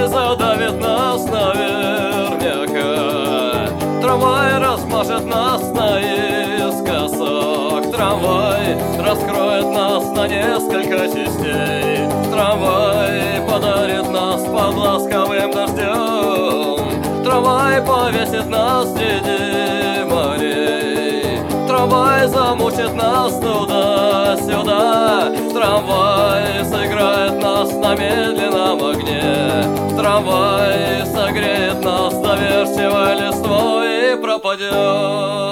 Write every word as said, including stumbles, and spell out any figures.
задавит нас наверняка. Трамвай размажет нас наискосок. Трамвай раскроет нас на несколько частей. Трамвай подарит нас под ласковым дождем. Трамвай повесит нас среди морей. Трамвай замучит нас туда-сюда. Трамвай сыграет нас на медленном огне. Трамвай согреет нас доверчивой листвой и пропадет.